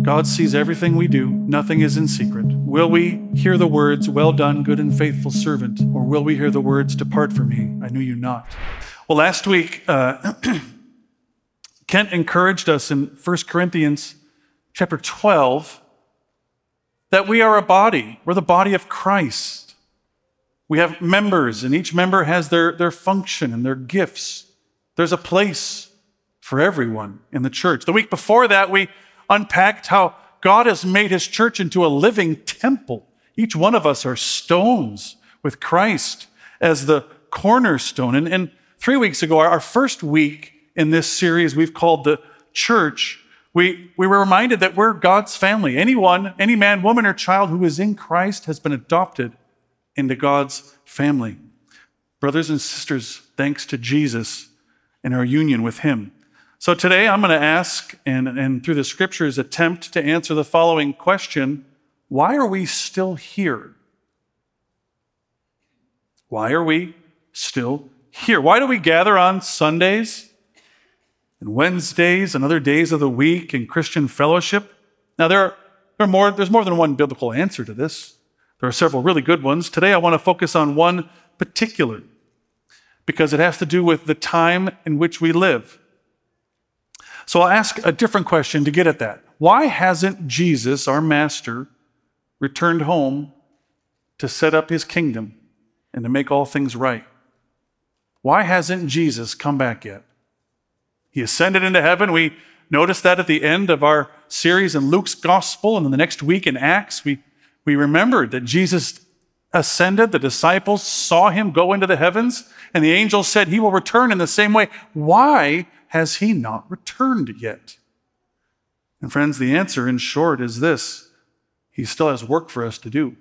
God sees everything we do. Nothing is in secret. Will we hear the words, "Well done, good and faithful servant," or will we hear the words, "Depart from me, I knew you not"? Well, last week, Kent encouraged us in 1 Corinthians chapter 12 that we are a body. We're the body of Christ. We have members, and each member has their function and their gifts. There's a place for everyone in the church. The week before that, we unpacked how God has made his church into a living temple. Each one of us are stones with Christ as the cornerstone. And 3 weeks ago, our first week in this series we've called the church, we were reminded that we're God's family. Any man, woman, or child who is in Christ has been adopted into God's family. Brothers and sisters, thanks to Jesus and our union with him. So today I'm going to ask, and through the scriptures attempt to answer the following question: why are we still here? Why are we still here? Why do we gather on Sundays and Wednesdays and other days of the week in Christian fellowship? Now there's more than one biblical answer to this. There are several really good ones. Today I want to focus on one particular because it has to do with the time in which we live. So I'll ask a different question to get at that. Why hasn't Jesus, our master, returned home to set up his kingdom and to make all things right? Why hasn't Jesus come back yet? He ascended into heaven. We noticed that at the end of our series in Luke's gospel, and then the next week in Acts, we remembered that Jesus ascended. The disciples saw him go into the heavens, and the angel said he will return in the same way. Why has he not returned yet? And friends, the answer in short is this: he still has work for us to do.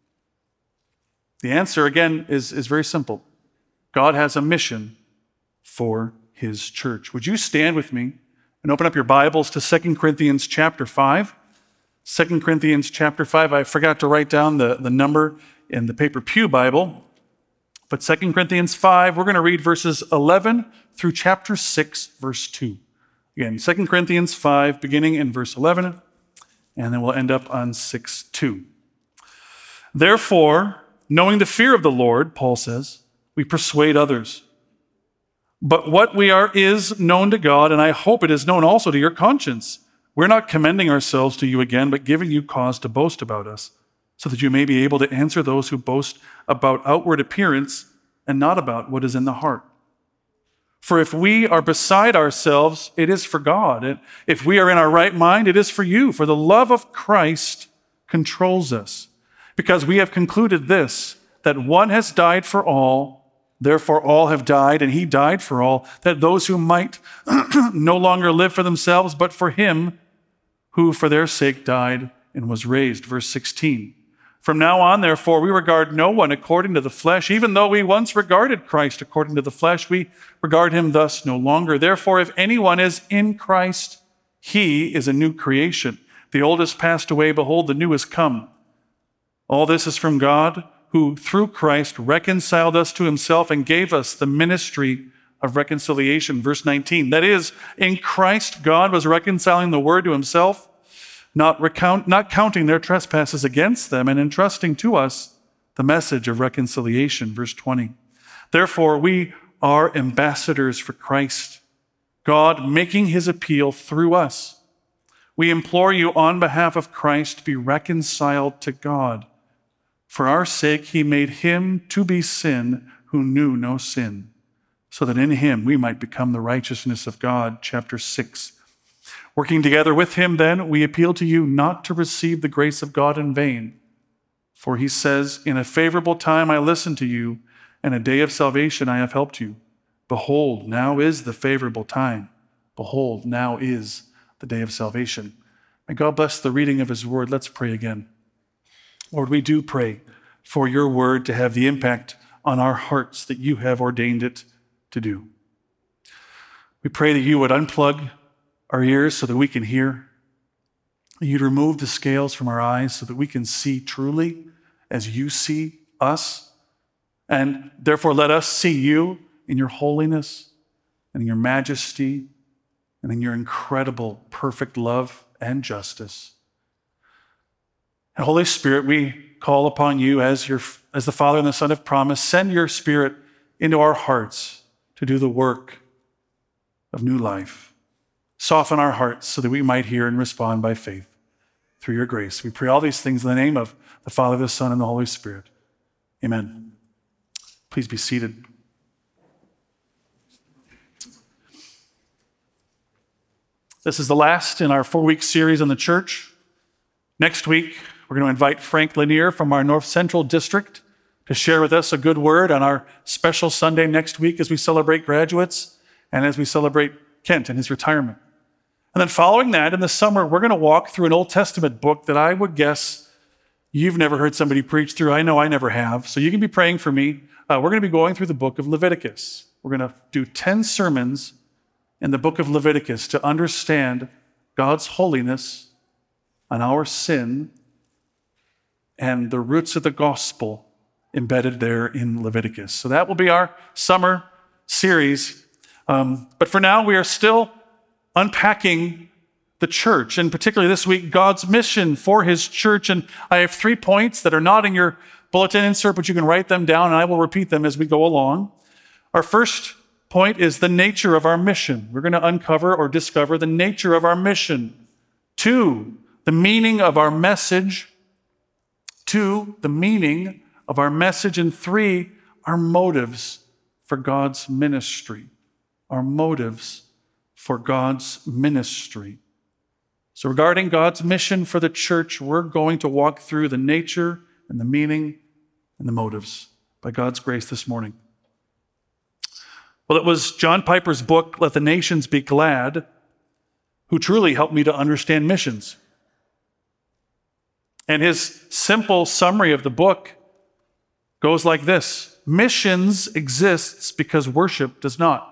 The answer, again, is very simple. God has a mission for his church. Would you stand with me and open up your Bibles to 2 Corinthians chapter 5? 2 Corinthians chapter 5. I forgot to write down the number in the paper pew Bible. But 2 Corinthians 5, we're going to read verses 11 through chapter 6, verse 2. Again, 2 Corinthians 5, beginning in verse 11, and then we'll end up on 6:2. Therefore, knowing the fear of the Lord, Paul says, we persuade others. But what we are is known to God, and I hope it is known also to your conscience. We're not commending ourselves to you again, but giving you cause to boast about us, so that you may be able to answer those who boast about outward appearance and not about what is in the heart. For if we are beside ourselves, it is for God. And if we are in our right mind, it is for you. For the love of Christ controls us, because we have concluded this, that one has died for all, therefore all have died, and he died for all, that those who might no longer live for themselves, but for him who for their sake died and was raised. Verse 16. From now on, therefore, we regard no one according to the flesh. Even though we once regarded Christ according to the flesh, we regard him thus no longer. Therefore, if anyone is in Christ, he is a new creation. The old has passed away, behold, the new has come. All this is from God, who through Christ reconciled us to himself and gave us the ministry of reconciliation. Verse 19, that is, in Christ God was reconciling the world to himself, not counting their trespasses against them, and entrusting to us the message of reconciliation. Verse 20, therefore we are ambassadors for Christ, God making his appeal through us. We implore you on behalf of Christ to be reconciled to God. For our sake, he made him to be sin who knew no sin, so that in him we might become the righteousness of God. Chapter 6. Working together with him, then, we appeal to you not to receive the grace of God in vain. For he says, in a favorable time I listened to you, and a day of salvation I have helped you. Behold, now is the favorable time. Behold, now is the day of salvation. May God bless the reading of his word. Let's pray again. Lord, we do pray for your word to have the impact on our hearts that you have ordained it to do. We pray that you would unplug our ears so that we can hear. You'd remove the scales from our eyes so that we can see truly as you see us. And therefore, let us see you in your holiness and in your majesty and in your incredible, perfect love and justice. And Holy Spirit, we call upon you as the Father and the Son have promised. Send your Spirit into our hearts to do the work of new life. Soften our hearts so that we might hear and respond by faith through your grace. We pray all these things in the name of the Father, the Son, and the Holy Spirit. Amen. Please be seated. This is the last in our 4-week series on the church. Next week, we're going to invite Frank Lanier from our North Central District to share with us a good word on our special Sunday next week as we celebrate graduates and as we celebrate Kent and his retirement. And then following that, in the summer, we're going to walk through an Old Testament book that I would guess you've never heard somebody preach through. I know I never have. So you can be praying for me. We're going to be going through the book of Leviticus. We're going to do 10 sermons in the book of Leviticus to understand God's holiness and our sin and the roots of the gospel embedded there in Leviticus. So that will be our summer series. But for now, we are still unpacking the church, and particularly this week, God's mission for his church. And I have 3 points that are not in your bulletin insert, but you can write them down, and I will repeat them as we go along. Our first point is the nature of our mission. We're going to uncover or discover the nature of our mission. 2, the meaning of our message. 2, the meaning of our message. And 3, our motives for God's ministry. Our motives for God's ministry. So regarding God's mission for the church, we're going to walk through the nature and the meaning and the motives by God's grace this morning. Well, it was John Piper's book, Let the Nations Be Glad, who truly helped me to understand missions. And his simple summary of the book goes like this: missions exists because worship does not.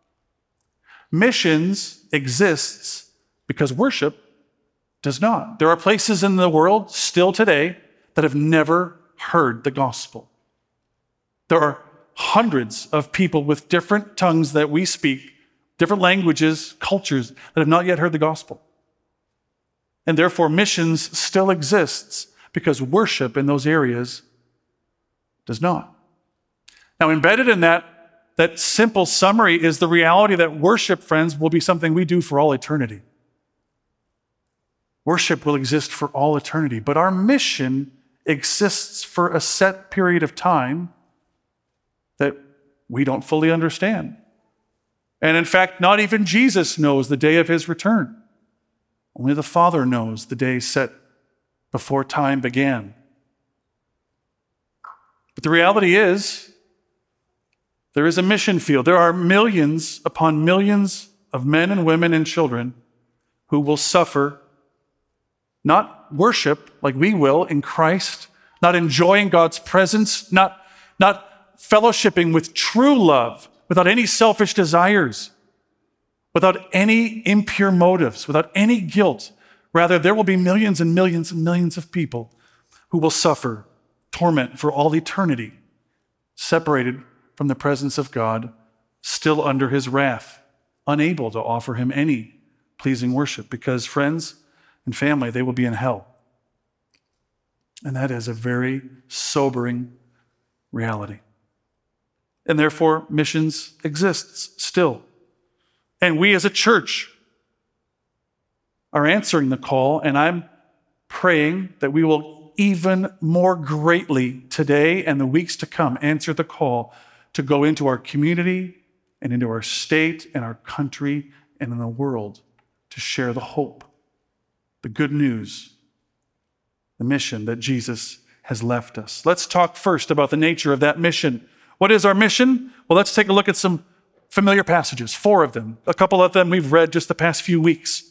Missions exists because worship does not. There are places in the world still today that have never heard the gospel. There are hundreds of people with different tongues that we speak, different languages, cultures, that have not yet heard the gospel. And therefore, missions still exists because worship in those areas does not. Now, embedded in that simple summary is the reality that worship, friends, will be something we do for all eternity. Worship will exist for all eternity, but our mission exists for a set period of time that we don't fully understand. And in fact, not even Jesus knows the day of his return. Only the Father knows the day set before time began. But the reality is, there is a mission field. There are millions upon millions of men and women and children who will suffer, not worship like we will in Christ, not enjoying God's presence, not fellowshipping with true love, without any selfish desires, without any impure motives, without any guilt. Rather, there will be millions and millions and millions of people who will suffer torment for all eternity, separated from the presence of God, still under his wrath, unable to offer him any pleasing worship, because friends and family, they will be in hell. And that is a very sobering reality. And therefore, missions exists still. And we as a church are answering the call, and I'm praying that we will even more greatly today and the weeks to come answer the call to go into our community and into our state and our country and in the world to share the hope, the good news, the mission that Jesus has left us. Let's talk first about the nature of that mission. What is our mission? Well, let's take a look at some familiar passages, 4 of them. A couple of them we've read just the past few weeks.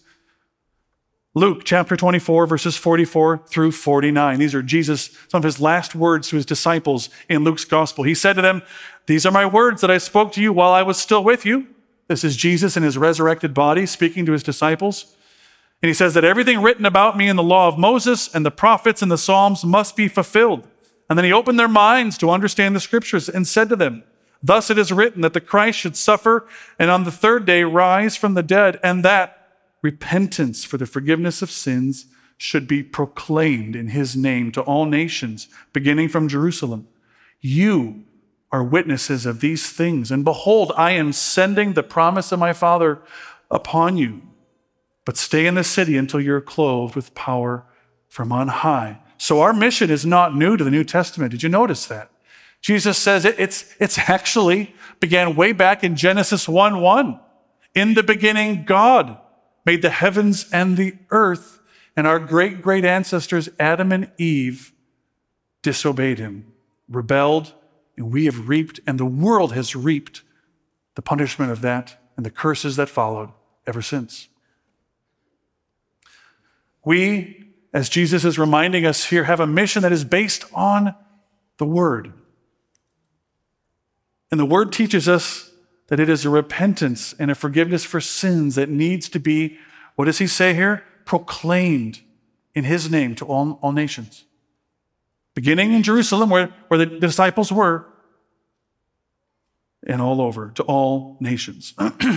Luke chapter 24, verses 44 through 49. These are Jesus, some of his last words to his disciples in Luke's gospel. He said to them, "These are my words that I spoke to you while I was still with you." This is Jesus in his resurrected body speaking to his disciples. And he says that everything written about me in the law of Moses and the prophets and the Psalms must be fulfilled. And then he opened their minds to understand the scriptures and said to them, "Thus it is written that the Christ should suffer and on the third day rise from the dead, and that repentance for the forgiveness of sins should be proclaimed in his name to all nations, beginning from Jerusalem. You are witnesses of these things. And behold, I am sending the promise of my Father upon you. But stay in the city until you're clothed with power from on high. So our mission is not new to the New Testament. Did you notice that? Jesus says it's actually began way back in Genesis 1:1. In the beginning, God made the heavens and the earth, and our great ancestors, Adam and Eve, disobeyed him, rebelled, and we have reaped, and the world has reaped the punishment of that and the curses that followed ever since. We, as Jesus is reminding us here, have a mission that is based on the Word. And the Word teaches us that it is a repentance and a forgiveness for sins that needs to be, what does he say here? Proclaimed in his name to all nations. Beginning in Jerusalem, where the disciples were, and all over, to all nations.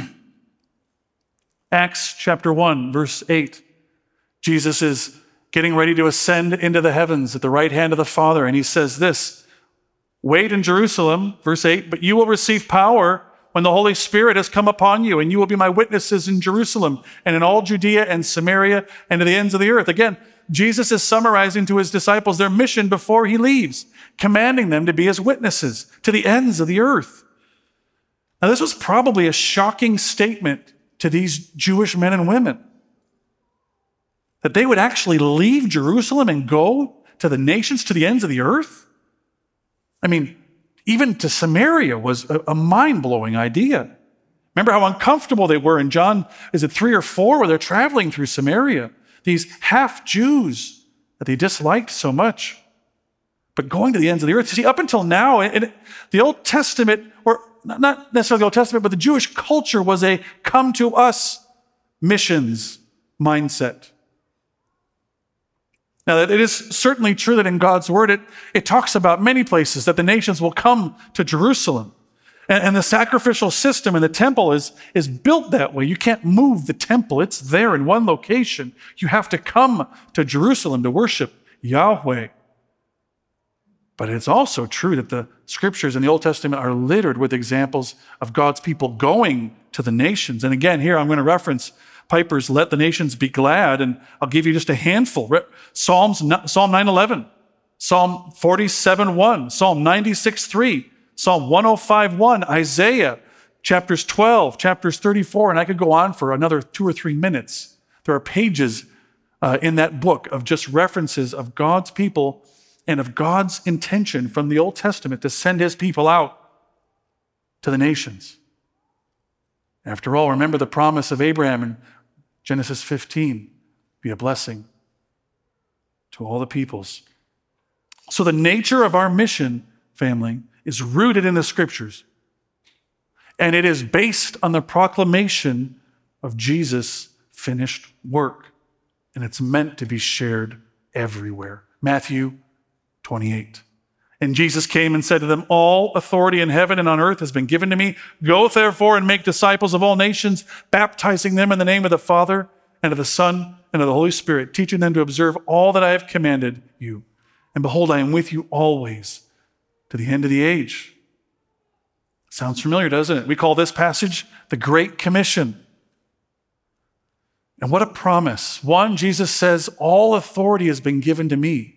Acts chapter 1, verse 8. Jesus is getting ready to ascend into the heavens at the right hand of the Father, and he says this, wait in Jerusalem, verse 8, but you will receive power when the Holy Spirit has come upon you, and you will be my witnesses in Jerusalem and in all Judea and Samaria and to the ends of the earth. Again, Jesus is summarizing to his disciples their mission before he leaves, commanding them to be his witnesses to the ends of the earth. Now, this was probably a shocking statement to these Jewish men and women, that they would actually leave Jerusalem and go to the nations, to the ends of the earth. I mean, even to Samaria was a mind-blowing idea. Remember how uncomfortable they were in John, is it 3 or 4, where they're traveling through Samaria, these half-Jews that they disliked so much. But going to the ends of the earth, you see, up until now, in the Old Testament, or not necessarily the Old Testament, but the Jewish culture was a come-to-us missions mindset. Now, it is certainly true that in God's word, it talks about many places that the nations will come to Jerusalem. And the sacrificial system in the temple is built that way. You can't move the temple. It's there in one location. You have to come to Jerusalem to worship Yahweh. But it's also true that the scriptures in the Old Testament are littered with examples of God's people going to the nations. And again, here I'm going to reference Piper's Let the Nations Be Glad, and I'll give you just a handful. Psalm 9:11, Psalm 47:1, Psalm 96:3, Psalm 105:1, Isaiah, chapters 12, chapters 34, and I could go on for another 2 or 3 minutes. There are pages in that book of just references of God's people and of God's intention from the Old Testament to send his people out to the nations. After all, remember the promise of Abraham in Genesis 15, be a blessing to all the peoples. So the nature of our mission, family, is rooted in the scriptures. And it is based on the proclamation of Jesus' finished work. And it's meant to be shared everywhere. Matthew 28. And Jesus came and said to them, all authority in heaven and on earth has been given to me. Go therefore and make disciples of all nations, baptizing them in the name of the Father and of the Son and of the Holy Spirit, teaching them to observe all that I have commanded you. And behold, I am with you always to the end of the age. Sounds familiar, doesn't it? We call this passage the Great Commission. And what a promise. One, Jesus says, all authority has been given to me.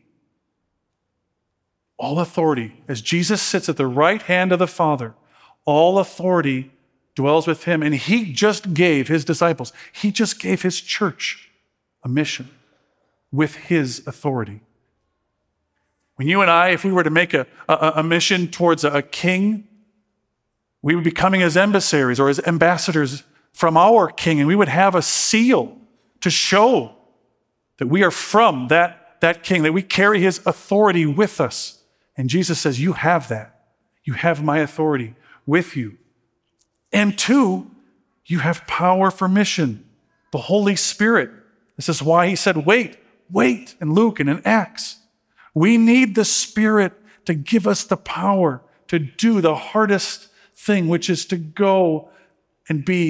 All authority. As Jesus sits at the right hand of the Father, all authority dwells with him. And he just gave his disciples, he just gave his church a mission with his authority. When you and I, if we were to make a mission towards a king, we would be coming as emissaries or as ambassadors from our king, and we would have a seal to show that we are from that king, that we carry his authority with us. And Jesus says, you have that. You have my authority with you. And 2, you have power for mission, the Holy Spirit. This is why he said, wait in Luke and in Acts. We need the Spirit to give us the power to do the hardest thing, which is to go and be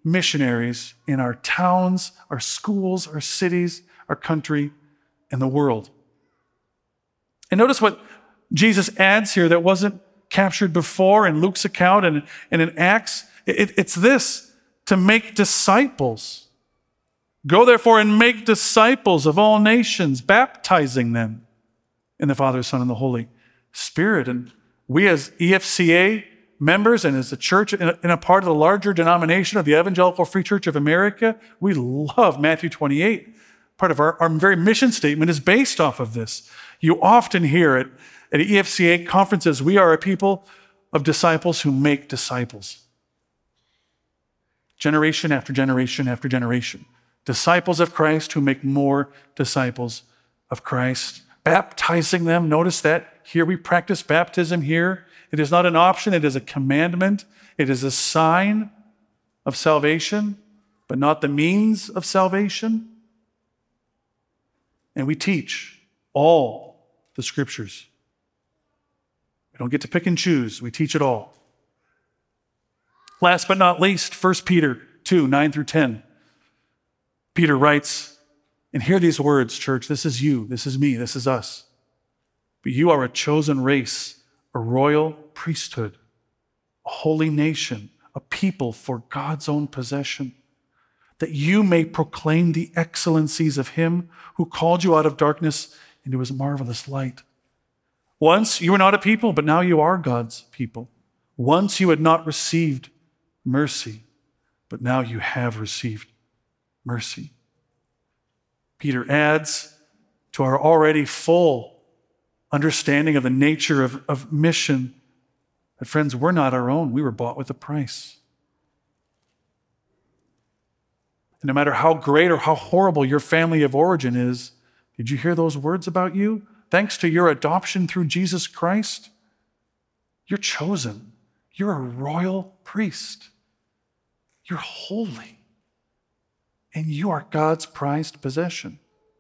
missionaries in our towns, our schools, our cities, our country, and the world. And notice what Jesus adds here that wasn't captured before in Luke's account and in Acts. It's this, to make disciples. Go therefore and make disciples of all nations, baptizing them in the Father, Son, and the Holy Spirit. And we as EFCA members and as a church in a part of the larger denomination of the Evangelical Free Church of America, we love Matthew 28. Part of our very mission statement is based off of this. You often hear it at EFCA conferences, we are a people of disciples who make disciples. Generation after generation after generation. Disciples of Christ who make more disciples of Christ. Baptizing them, notice that here we practice baptism here. It is not an option, it is a commandment. It is a sign of salvation, but not the means of salvation. And we teach all the scriptures. We don't get to pick and choose. We teach it all. Last but not least, 1 Peter 2, 9 through 10. Peter writes, and hear these words, church. This is you, this is me, this is us. But you are a chosen race, a royal priesthood, a holy nation, a people for God's own possession, that you may proclaim the excellencies of him who called you out of darkness into his marvelous light. Once you were not a people, but now you are God's people. Once you had not received mercy, but now you have received mercy. Peter adds to our already full understanding of the nature of mission that, friends, we're not our own. We were bought with a price. And no matter how great or how horrible your family of origin is, did you hear those words about you? Thanks to your adoption through Jesus Christ, you're chosen. You're a royal priest. You're holy. And you are God's prized possession.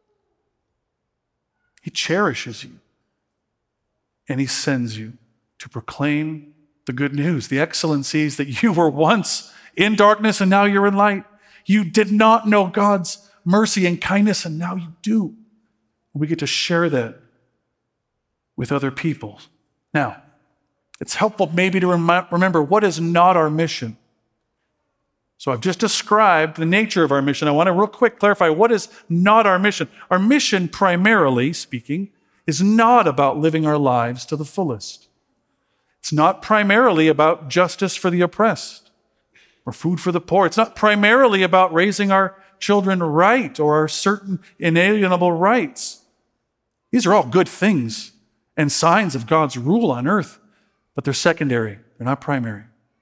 He cherishes you. And he sends you to proclaim the good news, the excellencies that you were once in darkness and now you're in light. You did not know God's mercy and kindness, and now you do. We get to share that with other people. Now, it's helpful maybe to remember what is not our mission. So I've just described the nature of our mission. I want to real quick clarify what is not our mission. Our mission, primarily speaking, is not about living our lives to the fullest. It's not primarily about justice for the oppressed or food for the poor. It's not primarily about raising our children right or our certain inalienable rights. These are all good things and signs of God's rule on earth, but they're secondary. They're not primary.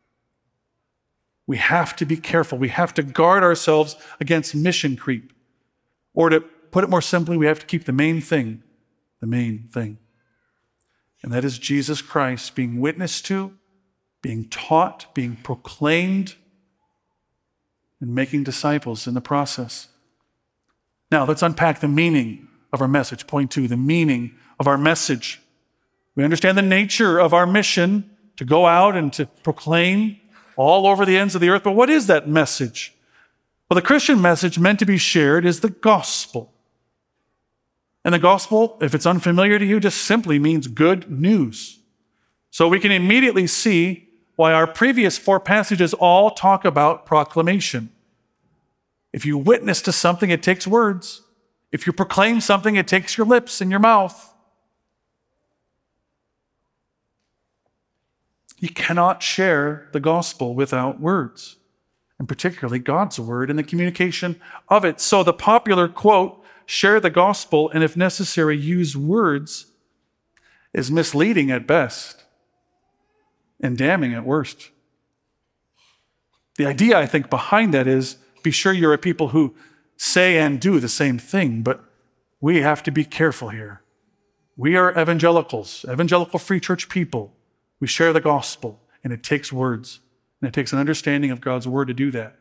We have to be careful. We have to guard ourselves against mission creep. Or to put it more simply, we have to keep the main thing. And that is Jesus Christ being witnessed to, being taught, being proclaimed, and making disciples in the process. Now, let's unpack the meaning of our message. Point 2, the meaning of our message. We understand the nature of our mission to go out and to proclaim all over the ends of the earth. But what is that message? Well, the Christian message meant to be shared is the gospel. And the gospel, if it's unfamiliar to you, just simply means good news. So we can immediately see why our previous 4 passages all talk about proclamation. If you witness to something, it takes words. If you proclaim something, it takes your lips and your mouth. You cannot share the gospel without words, and particularly God's word and the communication of it. So the popular quote, share the gospel and if necessary, use words, is misleading at best and damning at worst. The idea, I think, behind that is be sure you're a people who say and do the same thing, but we have to be careful here. We are evangelicals, evangelical free church people. We share the gospel, and it takes words, and it takes an understanding of God's word to do that.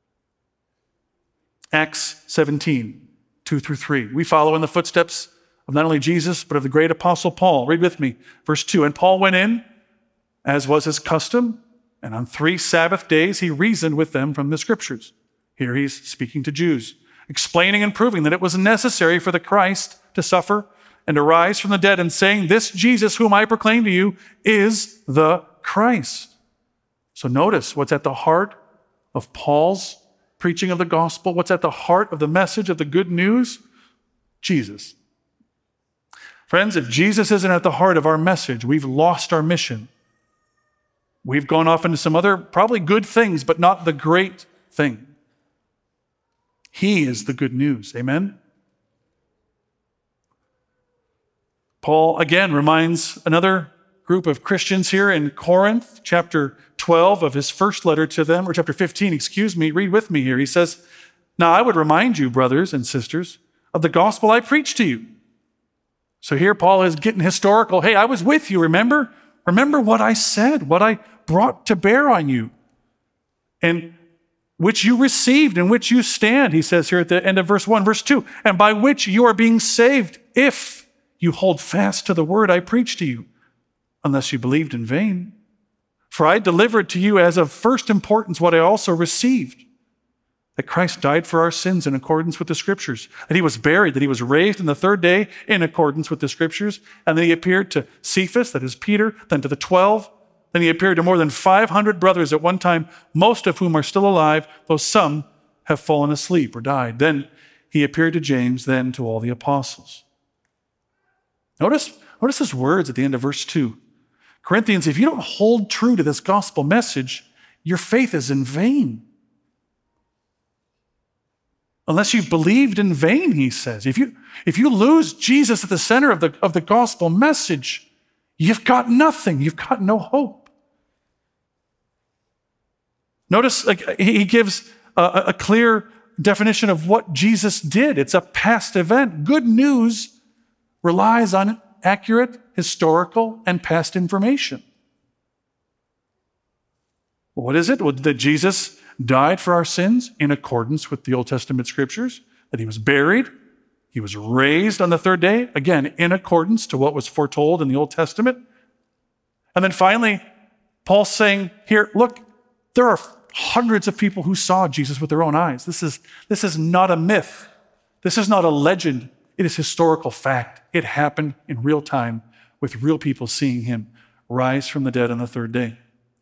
Acts 17, 2 through 3. We follow in the footsteps of not only Jesus, but of the great apostle Paul. Read with me, verse 2. And Paul went in, as was his custom, And on 3 Sabbath days, he reasoned with them from the Scriptures. Here he's speaking to Jews, explaining and proving that it was necessary for the Christ to suffer and to rise from the dead, and saying, this Jesus whom I proclaim to you is the Christ. So notice what's at the heart of Paul's preaching of the gospel, what's at the heart of the message of the good news? Jesus. Friends, if Jesus isn't at the heart of our message, we've lost our mission. We've gone off into some other probably good things, but not the great thing. He is the good news. Amen? Paul again reminds another group of Christians here in Corinth, chapter 12 of his first letter to them, or chapter 15, read with me here. He says, now I would remind you, brothers and sisters, of the gospel I preached to you. So here Paul is getting historical. Hey, I was with you, remember? Remember what I said, what I brought to bear on you, and which you received, in which you stand, he says here at the end of verse 1, verse 2, and by which you are being saved, if you hold fast to the word I preached to you, unless you believed in vain. For I delivered to you as of first importance what I also received, that Christ died for our sins in accordance with the Scriptures, that he was buried, that he was raised on the third day in accordance with the Scriptures, and then he appeared to Cephas, that is Peter, then to the 12, then he appeared to more than 500 brothers at one time, most of whom are still alive, though some have fallen asleep or died. Then he appeared to James, then to all the apostles. Notice his words at the end of verse 2. Corinthians, if you don't hold true to this gospel message, your faith is in vain. Unless you've believed in vain, he says. If you lose Jesus at the center of the gospel message, you've got nothing. You've got no hope. Notice he gives a clear definition of what Jesus did. It's a past event. Good news relies on accurate, historical, and past information. Well, what is it? Well, that Jesus died for our sins in accordance with the Old Testament Scriptures, that he was buried, he was raised on the third day, again, in accordance to what was foretold in the Old Testament. And then finally, Paul's saying here, look, there are hundreds of people who saw Jesus with their own eyes. This is not a myth. This is not a legend. It is historical fact. It happened in real time with real people seeing him rise from the dead on the third day.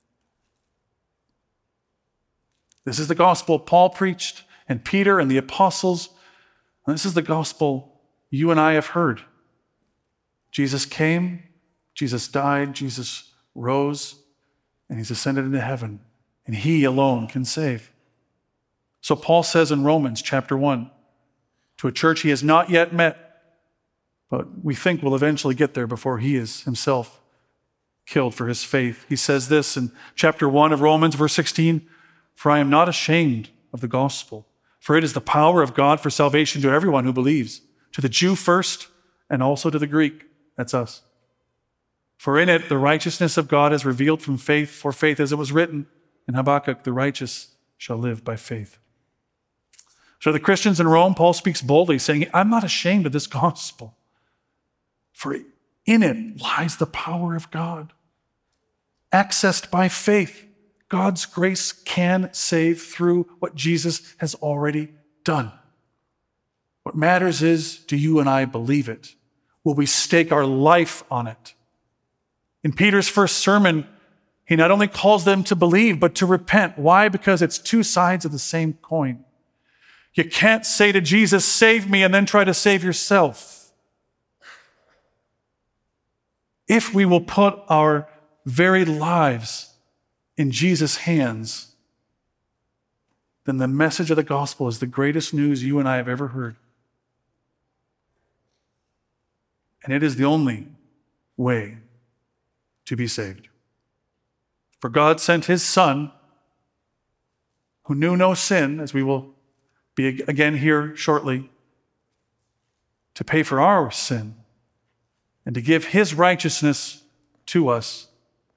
This is the gospel Paul preached, and Peter and the apostles. And this is the gospel you and I have heard. Jesus came, Jesus died, Jesus rose, and he's ascended into heaven, and he alone can save. So Paul says in Romans chapter 1, to a church he has not yet met, but we think will eventually get there before he is himself killed for his faith. He says this in chapter 1 of Romans, verse 16, for I am not ashamed of the gospel, for it is the power of God for salvation to everyone who believes, to the Jew first and also to the Greek. That's us. For in it the righteousness of God is revealed from faith for faith, as it was written in Habakkuk, the righteous shall live by faith. So the Christians in Rome, Paul speaks boldly, saying, I'm not ashamed of this gospel, for in it lies the power of God. Accessed by faith, God's grace can save through what Jesus has already done. What matters is, do you and I believe it? Will we stake our life on it? In Peter's first sermon, he not only calls them to believe, but to repent. Why? Because it's two sides of the same coin. You can't say to Jesus, save me, and then try to save yourself. If we will put our very lives in Jesus' hands, then the message of the gospel is the greatest news you and I have ever heard. And it is the only way to be saved. For God sent his Son, who knew no sin, as we will be again here shortly, to pay for our sin and to give his righteousness to us,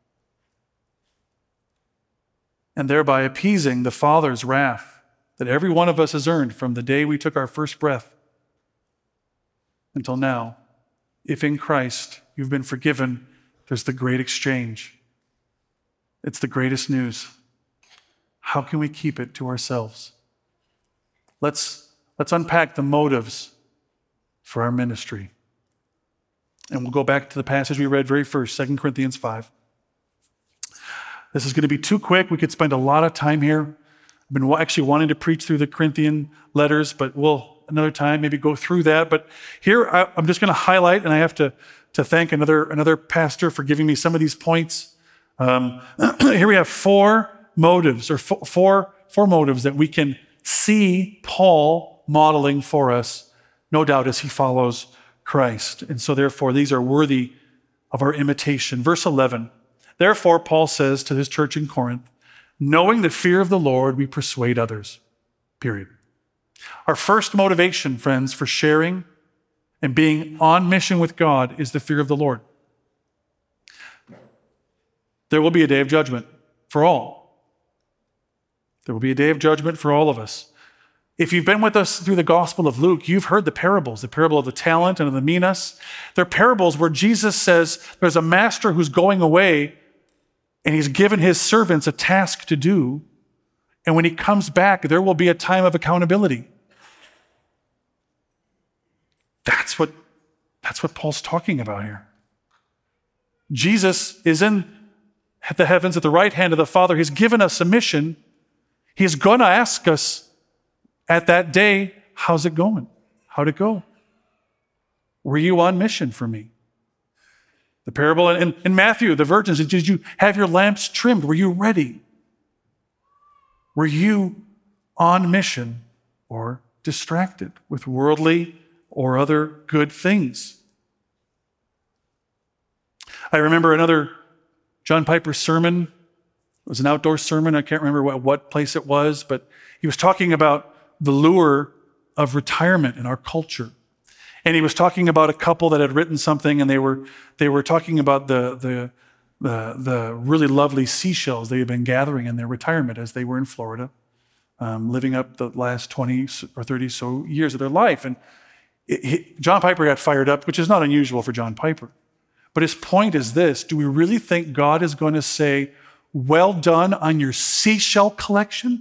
and thereby appeasing the Father's wrath that every one of us has earned from the day we took our first breath until now. If in Christ you've been forgiven, there's the great exchange. It's the greatest news. How can we keep it to ourselves? Let's unpack the motives for our ministry. And we'll go back to the passage we read very first, 2 Corinthians 5. This is going to be too quick. We could spend a lot of time here. I've been actually wanting to preach through the Corinthian letters, but we'll another time maybe go through that. But here I'm just going to highlight, and I have to thank another pastor for giving me some of these points. Here we have four motives, or four motives that we can see Paul modeling for us, no doubt, as he follows Christ. And so therefore, these are worthy of our imitation. Verse 11, therefore, Paul says to his church in Corinth, knowing the fear of the Lord, we persuade others, period. Our first motivation, friends, for sharing and being on mission with God is the fear of the Lord. There will be a day of judgment for all. There will be a day of judgment for all of us. If you've been with us through the Gospel of Luke, you've heard the parables, the parable of the talent and of the minas. They're parables where Jesus says there's a master who's going away and he's given his servants a task to do. And when he comes back, there will be a time of accountability. That's what Paul's talking about here. Jesus is in the heavens at the right hand of the Father. He's given us a mission. He's going to ask us at that day, how's it going? How'd it go? Were you on mission for me? The parable in Matthew, the virgins, did you have your lamps trimmed? Were you ready? Were you on mission or distracted with worldly or other good things? I remember another John Piper sermon. It was an outdoor sermon. I can't remember what place it was, but he was talking about the lure of retirement in our culture. And he was talking about a couple that had written something, and they were talking about the really lovely seashells they had been gathering in their retirement as they were in Florida, living up the last 20 or 30 so years of their life. And John Piper got fired up, which is not unusual for John Piper. But his point is this: do we really think God is going to say, well done on your seashell collection?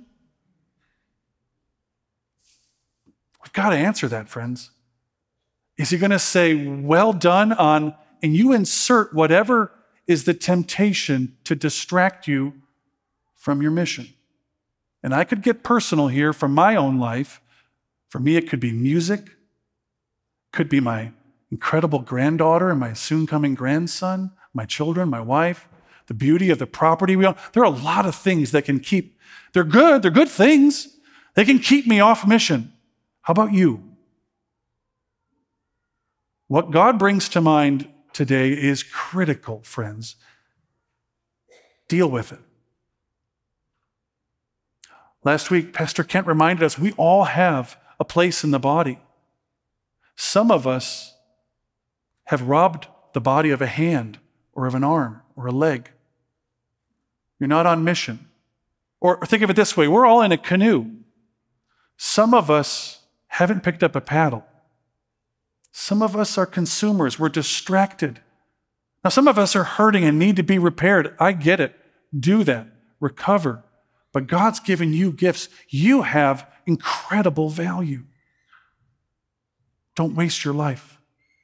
We've got to answer that, friends. Is he going to say, well done on, and you insert whatever is the temptation to distract you from your mission? And I could get personal here from my own life. For me, it could be music, could be my incredible granddaughter and my soon-coming grandson, my children, my wife, the beauty of the property we own. There are a lot of things that can keep, they're good things. They can keep me off mission. How about you? What God brings to mind today is critical, friends. Deal with it. Last week, Pastor Kent reminded us we all have a place in the body. Some of us have robbed the body of a hand or of an arm or a leg. You're not on mission. Or think of it this way, we're all in a canoe. Some of us haven't picked up a paddle. Some of us are consumers. We're distracted. Now, some of us are hurting and need to be repaired. I get it. Do that. Recover. But God's given you gifts. You have incredible value. Don't waste your life.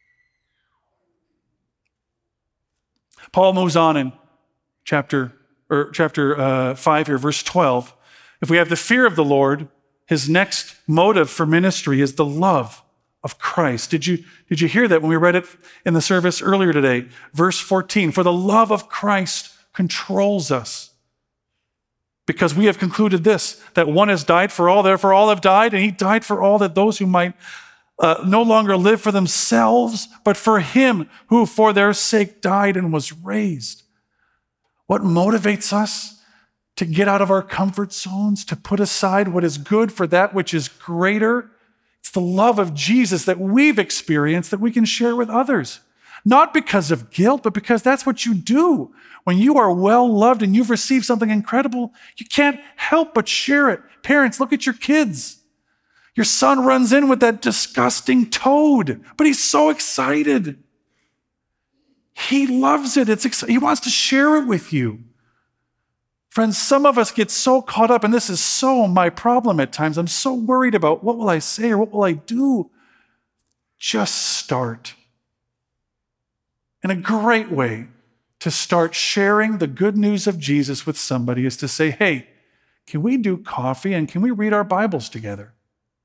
Paul moves on in chapter 5 here, verse 12. If we have the fear of the Lord, his next motive for ministry is the love of Christ. Did you hear that when we read it in the service earlier today? Verse 14, for the love of Christ controls us, because we have concluded this, that one has died for all, therefore all have died, and he died for all, that those who might no longer live for themselves, but for him who for their sake died and was raised. What motivates us to get out of our comfort zones, to put aside what is good for that which is greater? It's the love of Jesus that we've experienced that we can share with others. Not because of guilt, but because that's what you do. When you are well loved and you've received something incredible, you can't help but share it. Parents, look at your kids. Your son runs in with that disgusting toad, but he's so excited. He loves it. He wants to share it with you. Friends, some of us get so caught up, and this is so my problem at times. I'm so worried about what will I say or what will I do. Just start. And a great way to start sharing the good news of Jesus with somebody is to say, hey, can we do coffee and can we read our Bibles together?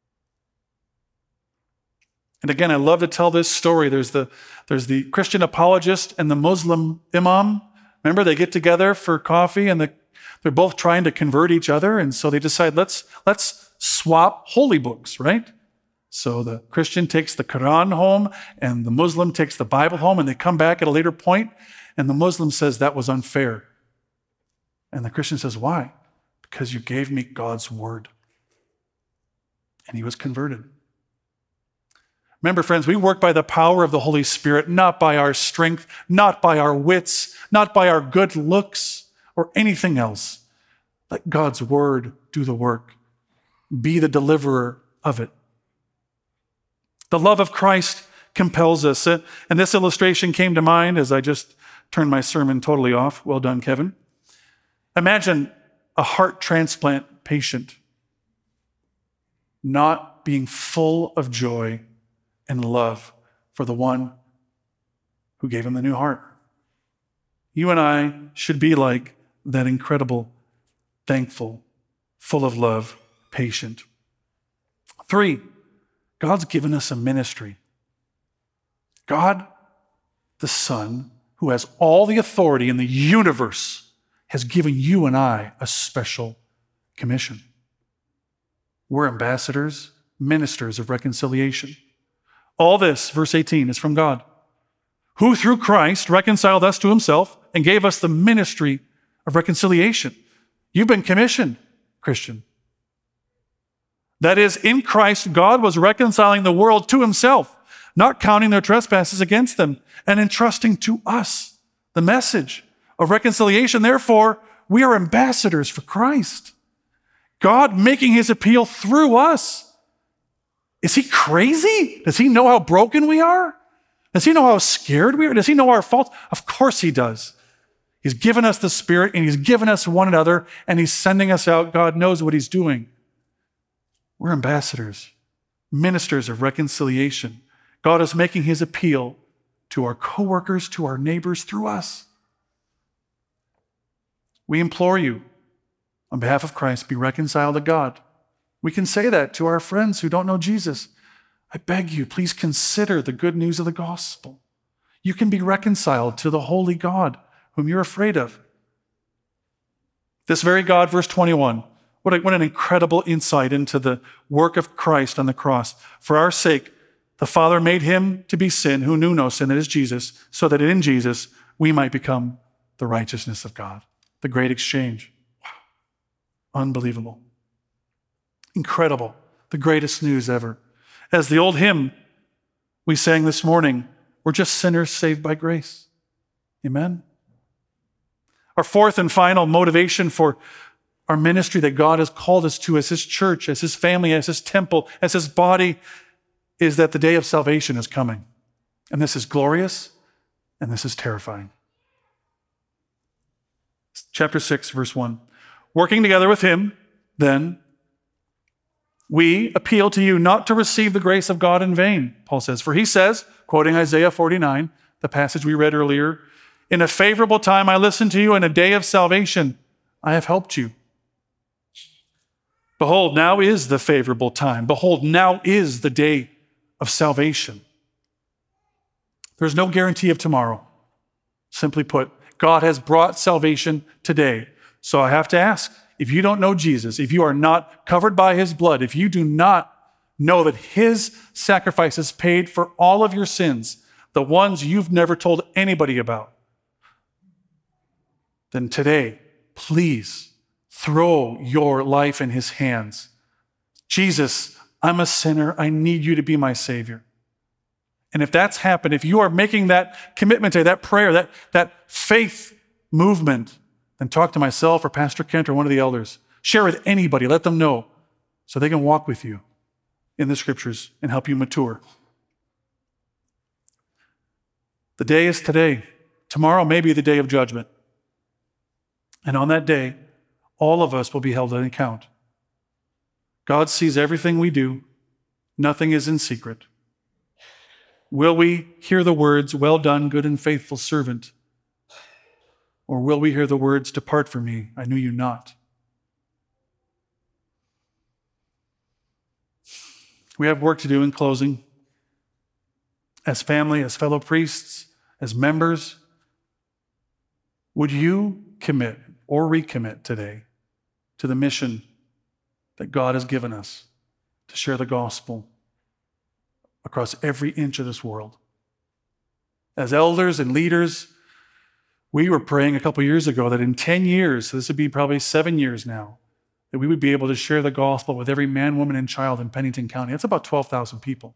And again, I love to tell this story. There's the Christian apologist and the Muslim imam. Remember, they get together for coffee and they're both trying to convert each other. And so they decide, let's swap holy books, right? So the Christian takes the Quran home and the Muslim takes the Bible home, and they come back at a later point, and the Muslim says, that was unfair. And the Christian says, why? Because you gave me God's word. And he was converted. Remember, friends, we work by the power of the Holy Spirit, not by our strength, not by our wits, not by our good looks or anything else. Let God's word do the work. Be the deliverer of it. The love of Christ compels us. And this illustration came to mind as I just turned my sermon totally off. Well done, Kevin. Imagine a heart transplant patient not being full of joy and love for the one who gave him the new heart. You and I should be like that incredible, thankful, full of love, patient. 3, God's given us a ministry. God, the Son, who has all the authority in the universe, has given you and I a special commission. We're ambassadors, ministers of reconciliation. All this, verse 18, is from God, who through Christ reconciled us to himself and gave us the ministry of reconciliation. You've been commissioned, Christian. That is, in Christ, God was reconciling the world to himself, not counting their trespasses against them, and entrusting to us the message of reconciliation. Therefore, we are ambassadors for Christ. God making his appeal through us. Is he crazy? Does he know how broken we are? Does he know how scared we are? Does he know our faults? Of course he does. He's given us the Spirit, and he's given us one another, and he's sending us out. God knows what he's doing. We're ambassadors, ministers of reconciliation. God is making his appeal to our coworkers, to our neighbors through us. We implore you, on behalf of Christ, be reconciled to God. We can say that to our friends who don't know Jesus. I beg you, please consider the good news of the gospel. You can be reconciled to the holy God whom you're afraid of. This very God, verse 21, what an incredible insight into the work of Christ on the cross. For our sake, the Father made him to be sin who knew no sin, that is Jesus, so that in Jesus we might become the righteousness of God. The great exchange. Wow. Unbelievable. Incredible. The greatest news ever. As the old hymn we sang this morning, we're just sinners saved by grace. Amen? Our fourth and final motivation for our ministry that God has called us to as his church, as his family, as his temple, as his body, is that the day of salvation is coming. And this is glorious, and this is terrifying. Chapter 6, verse 1. Working together with him, then, we appeal to you not to receive the grace of God in vain, Paul says. For he says, quoting Isaiah 49, the passage we read earlier, in a favorable time I listened to you, in a day of salvation I have helped you. Behold, now is the favorable time. Behold, now is the day of salvation. There's no guarantee of tomorrow. Simply put, God has brought salvation today. So I have to ask, if you don't know Jesus, if you are not covered by his blood, if you do not know that his sacrifice has paid for all of your sins, the ones you've never told anybody about, then today, please throw your life in his hands. Jesus, I'm a sinner. I need you to be my Savior. And if that's happened, if you are making that commitment today, that prayer, that faith movement, then talk to myself or Pastor Kent or one of the elders. Share with anybody. Let them know so they can walk with you in the scriptures and help you mature. The day is today. Tomorrow may be the day of judgment. And on that day, all of us will be held to account. God sees everything we do. Nothing is in secret. Will we hear the words, "Well done, good and faithful servant"? Or will we hear the words, "Depart from me, I knew you not"? We have work to do in closing. As family, as fellow priests, as members, would you commit or recommit today to the mission that God has given us to share the gospel across every inch of this world? As elders and leaders, we were praying a couple years ago that in 10 years, so this would be probably 7 years now, that we would be able to share the gospel with every man, woman, and child in Pennington County. That's about 12,000 people.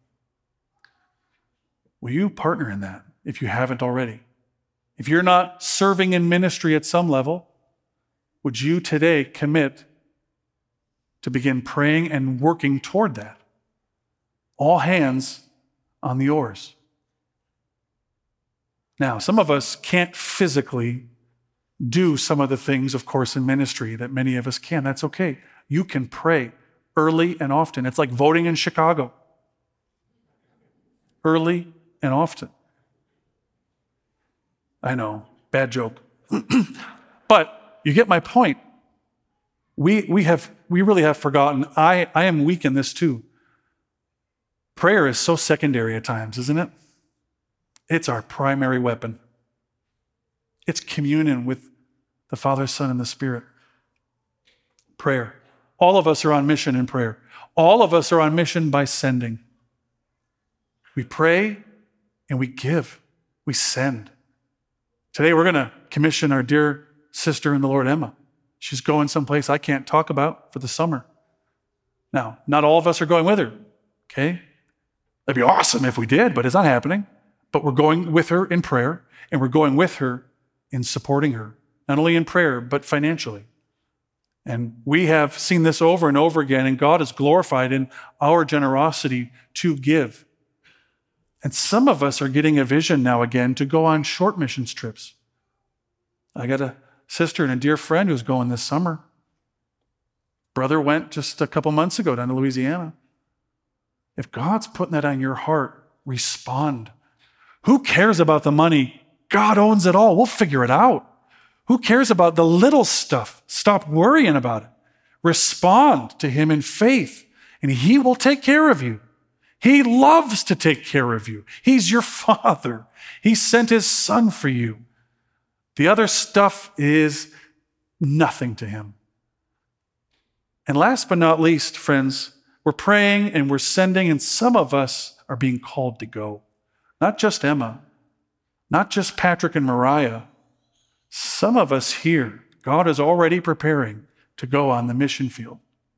Will you partner in that if you haven't already? If you're not serving in ministry at some level, would you today commit to begin praying and working toward that? All hands on the oars. Now, some of us can't physically do some of the things, of course, in ministry that many of us can. That's okay. You can pray early and often. It's like voting in Chicago. Early and often. I know, bad joke. But you get my point. We really have forgotten. I am weak in this too. Prayer is so secondary at times, isn't it? It's our primary weapon. It's communion with the Father, Son, and the Spirit. Prayer. All of us are on mission in prayer. All of us are on mission by sending. We pray and we give. We send. Today we're going to commission our dear sister in the Lord, Emma. She's going someplace I can't talk about for the summer. Now, not all of us are going with her, okay? That'd be awesome if we did, but it's not happening. But we're going with her in prayer, and we're going with her in supporting her, not only in prayer, but financially. And we have seen this over and over again, and God is glorified in our generosity to give. And some of us are getting a vision now again to go on short missions trips. I got a sister and a dear friend who's going this summer. Brother went just a couple months ago down to Louisiana. If God's putting that on your heart, respond. Who cares about the money? God owns it all. We'll figure it out. Who cares about the little stuff? Stop worrying about it. Respond to Him in faith, and He will take care of you. He loves to take care of you. He's your Father. He sent His Son for you. The other stuff is nothing to Him. And last but not least, friends, we're praying and we're sending, and some of us are being called to go. Not just Emma, not just Patrick and Mariah. Some of us here, God is already preparing to go on the mission field.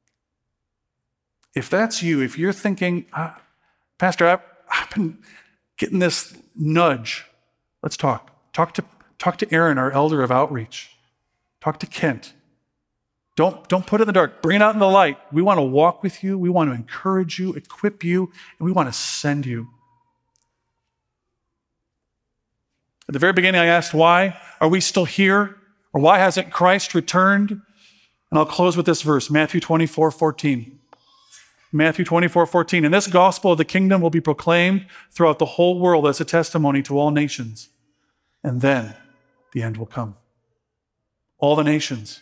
If that's you, if you're thinking, Pastor, I've been getting this nudge, let's talk. Talk to Aaron, our elder of outreach. Talk to Kent. Don't put it in the dark. Bring it out in the light. We want to walk with you. We want to encourage you, equip you, and we want to send you. At the very beginning, I asked, why are we still here? Or why hasn't Christ returned? And I'll close with this verse, Matthew 24:14. Matthew 24:14. And this gospel of the kingdom will be proclaimed throughout the whole world as a testimony to all nations. And then the end will come. All the nations.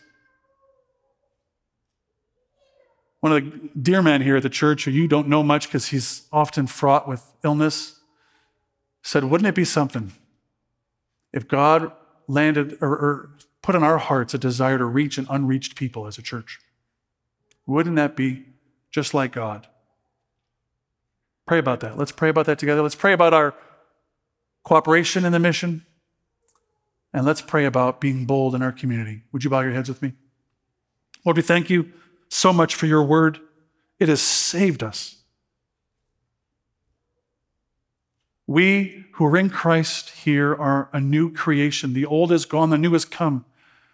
One of the dear men here at the church, who you don't know much because he's often fraught with illness, said, wouldn't it be something if God landed or put in our hearts a desire to reach an unreached people as a church? Wouldn't that be just like God? Pray about that. Let's pray about that together. Let's pray about our cooperation in the mission. And let's pray about being bold in our community. Would you bow your heads with me? Lord, we thank you so much for your word. It has saved us. We who are in Christ here are a new creation. The old is gone, the new has come.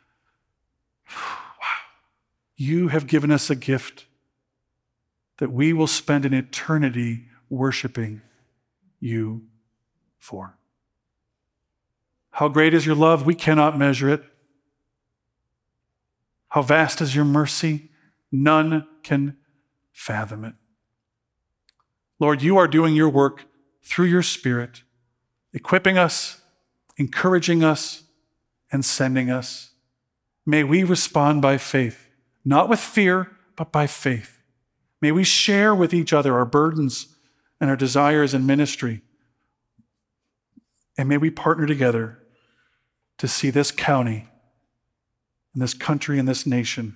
Wow. You have given us a gift that we will spend an eternity worshiping you for. How great is your love? We cannot measure it. How vast is your mercy? None can fathom it. Lord, you are doing your work through your Spirit, equipping us, encouraging us, and sending us. May we respond by faith, not with fear, but by faith. May we share with each other our burdens and our desires in ministry. And may we partner together to see this county and this country and this nation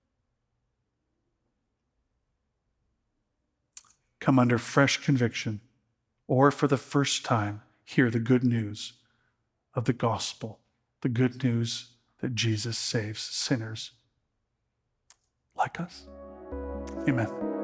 come under fresh conviction, or for the first time, hear the good news of the gospel, the good news that Jesus saves sinners like us. Amen.